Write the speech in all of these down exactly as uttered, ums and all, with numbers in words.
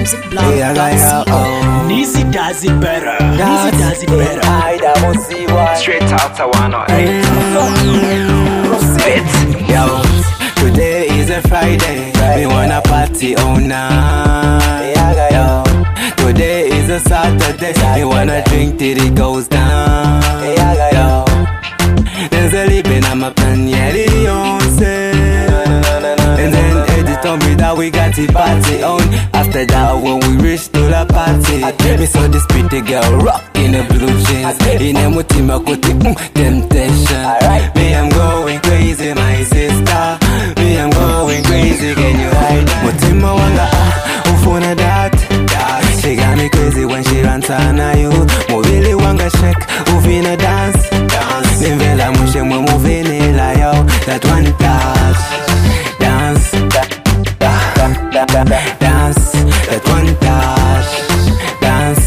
music blog. Nizzy does it better. Nizzy does it better. Straight out to one or eight. Yo, today is a Friday. We wanna party all night. Yo, today is a Saturday. We wanna drink till it goes down. Yo, there's a living I'm a plan, yeah, and then Eddie told me that we got the party on. After that, when we reached to the party, me saw this pretty girl rocking the blue jeans. In a mutima kuti, mm, temptation. Me, I'm going crazy, my sister. Me, I'm going crazy, can you hide that? Mutima wanga, ah, ufuna that. She got me crazy when she runs on you. Mo really wanga shake, ufina dance. Nimvela mushe mwe movini la yo. That one touch. Dance, dance, that one touch. Dance,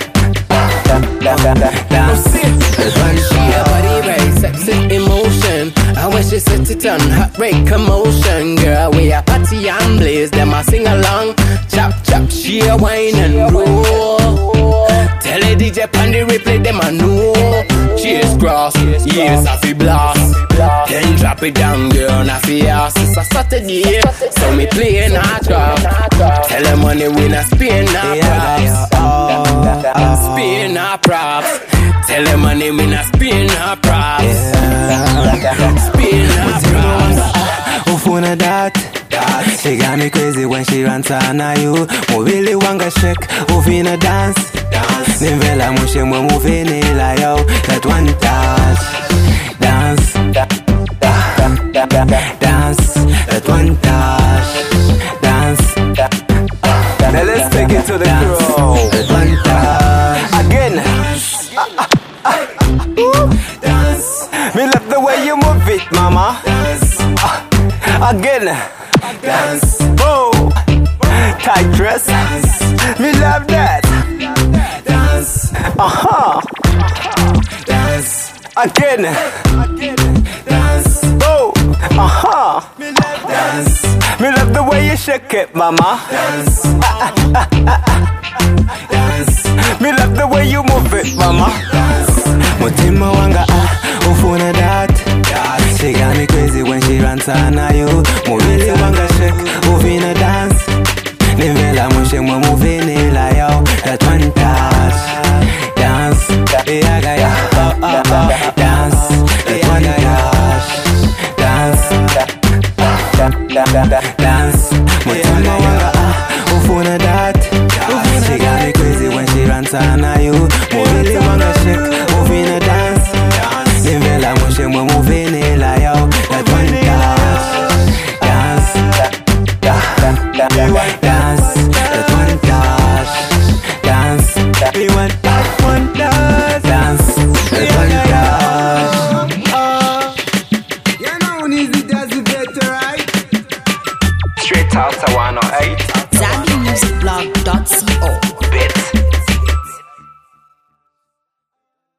dance, that one She a body right, sexy emotion. And when she set it on, hot break commotion. Girl, we a party and blaze, them a sing along. Chop, chop, she a wine and roll. Tell the D J pan the replay, them a know. Cheers cross, yes, I feel blast. Then drop it down, girl, na fi ass. It's a Saturday, so me playing hard drop. Tell them money we not spin our props. Spin our props. Tell them money we not spin our props. Spin our props. Ufuna that. She got me crazy when she runs on you. Mo really wanga shake, ufina dance. Nimvela mushe mwe movini la yo. That one touch. Dance, dance, that one touch. Dance. Now let's take it to the crew. That one touch. Again. Dance. Me love the way you move it, mama. Dance. Again. Dance. Oh, tight dress. Me love that. Dance. Uh-huh. Dance. Again. Dance. Oh, uh-huh. Dance. Me love the way you shake it, mama. Dance. Dance. Me love the way you move it, mama. Mutima wanga ah, ufuna that. She got me crazy when she runs on you. Mo really wanga shake, ufina dance. Nimvela mushe mwe movini la yo. That one touch. Dance, yeah, yeah, yeah. Oh, oh, oh. Dance, that one touch. Dance, dance. Mutima wanga ah, ufuna that. She got me crazy when she runs on you. Mo really wanga shake, ufina dance. Nimvela mushe mwe movini la yo. That one touch. Dance, dance, that one touch. Dance, we want that one touch. Dance, that one touch. Straight out to one or eight.